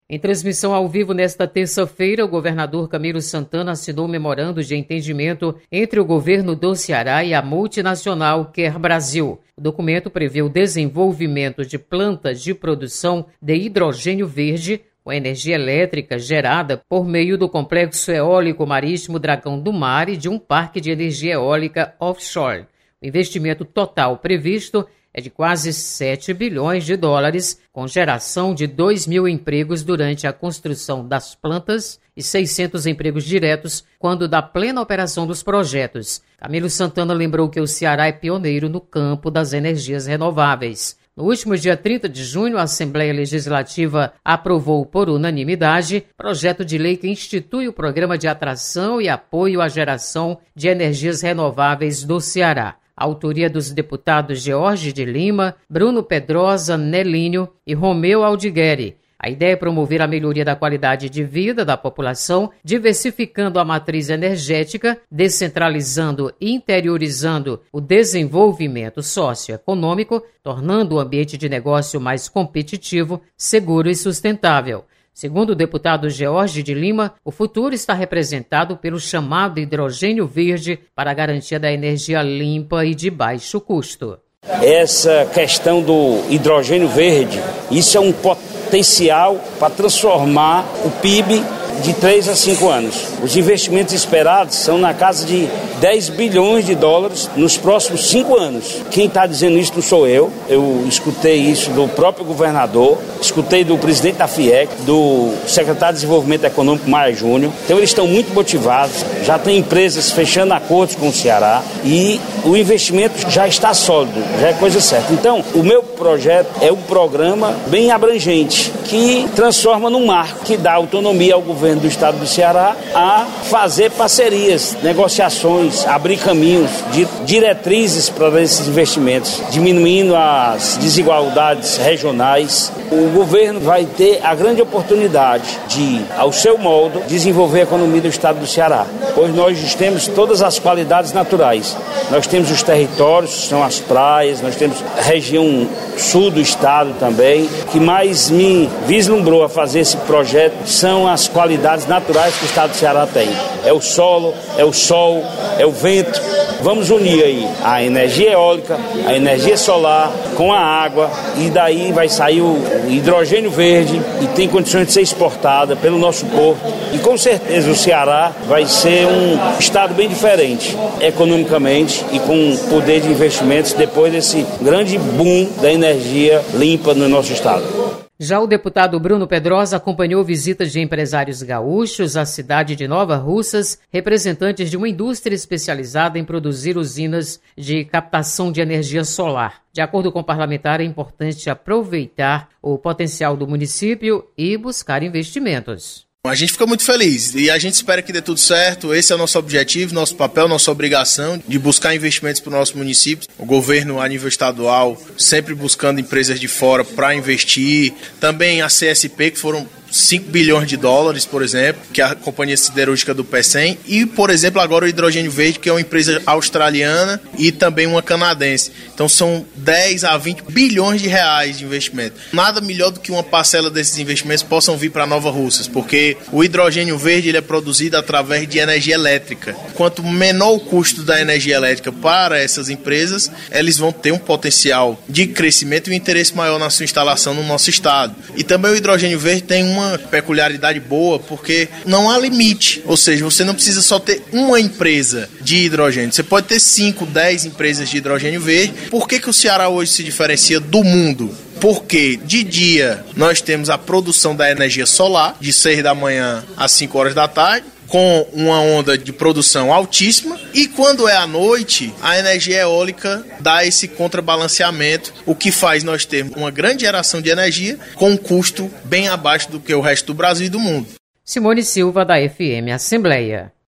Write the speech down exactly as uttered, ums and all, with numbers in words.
Em transmissão ao vivo nesta terça-feira, o governador Camilo Santana assinou um memorando de entendimento entre o governo do Ceará e a multinacional Quer Brasil. O documento prevê o desenvolvimento de plantas de produção de hidrogênio verde com energia elétrica gerada por meio do complexo eólico marítimo Dragão do Mar e de um parque de energia eólica offshore. O investimento total previsto é de quase sete bilhões de dólares, com geração de dois mil empregos durante a construção das plantas e seiscentos empregos diretos quando da plena operação dos projetos. Camilo Santana lembrou que o Ceará é pioneiro no campo das energias renováveis. No último dia trinta de junho, a Assembleia Legislativa aprovou por unanimidade projeto de lei que institui o Programa de Atração e Apoio à Geração de Energias Renováveis do Ceará. A autoria dos deputados George de Lima, Bruno Pedrosa, Nelinho e Romeu Aldigueri. A ideia é promover a melhoria da qualidade de vida da população, diversificando a matriz energética, descentralizando e interiorizando o desenvolvimento socioeconômico, tornando o ambiente de negócio mais competitivo, seguro e sustentável. Segundo o deputado George de Lima, o futuro está representado pelo chamado hidrogênio verde para a garantia da energia limpa e de baixo custo. Essa questão do hidrogênio verde, isso é um potencial para transformar o P I B de três a cinco anos. Os investimentos esperados são na casa de dez bilhões de dólares nos próximos cinco anos. Quem está dizendo isso não sou eu. Eu escutei isso do próprio governador, escutei do presidente da FIEC, do secretário de Desenvolvimento Econômico, Maia Júnior. Então eles estão muito motivados, já tem empresas fechando acordos com o Ceará e o investimento já está sólido, já é coisa certa. Então, o meu projeto é um programa bem abrangente, que transforma num marco, que dá autonomia ao governo do estado do Ceará a fazer parcerias, negociações, abrir caminhos, de diretrizes para esses investimentos, diminuindo as desigualdades regionais. O governo vai ter a grande oportunidade de, ao seu modo, desenvolver a economia do estado do Ceará, pois nós temos todas as qualidades naturais. Nós temos os territórios, são as praias, nós temos a região sul do estado também. O que mais me vislumbrou a fazer esse projeto são as qualidades naturais que o estado do Ceará tem. É o solo, é o sol, é o vento. Vamos unir aí a energia eólica, a energia solar com a água e daí vai sair o hidrogênio verde e tem condições de ser exportada pelo nosso porto. E com certeza o Ceará vai ser um estado bem diferente economicamente e com poder de investimentos depois desse grande boom da energia limpa no nosso estado. Já o deputado Bruno Pedrosa acompanhou visitas de empresários gaúchos à cidade de Nova Russas, representantes de uma indústria especializada em produzir usinas de captação de energia solar. De acordo com o parlamentar, é importante aproveitar o potencial do município e buscar investimentos. A gente fica muito feliz e a gente espera que dê tudo certo. Esse é o nosso objetivo, nosso papel, nossa obrigação de buscar investimentos para o nosso município. O governo, a nível estadual, sempre buscando empresas de fora para investir. Também a C S P, que foram cinco bilhões de dólares, por exemplo, que é a companhia siderúrgica do Pecém, e, por exemplo, agora o Hidrogênio Verde, que é uma empresa australiana e também uma canadense. Então são dez a vinte bilhões de reais de investimento. Nada melhor do que uma parcela desses investimentos possam vir para Nova Russas, porque o hidrogênio verde ele é produzido através de energia elétrica. Quanto menor o custo da energia elétrica para essas empresas, eles vão ter um potencial de crescimento e um interesse maior na sua instalação no nosso estado. E também o hidrogênio verde tem um uma peculiaridade boa, porque não há limite, ou seja, você não precisa só ter uma empresa de hidrogênio, você pode ter cinco, dez empresas de hidrogênio verde. Por que que o Ceará hoje se diferencia do mundo? Porque de dia nós temos a produção da energia solar, de seis da manhã às cinco horas da tarde, com uma onda de produção altíssima, e quando é à noite, a energia eólica dá esse contrabalanceamento, o que faz nós termos uma grande geração de energia com um custo bem abaixo do que o resto do Brasil e do mundo. Simone Silva, da F M Assembleia.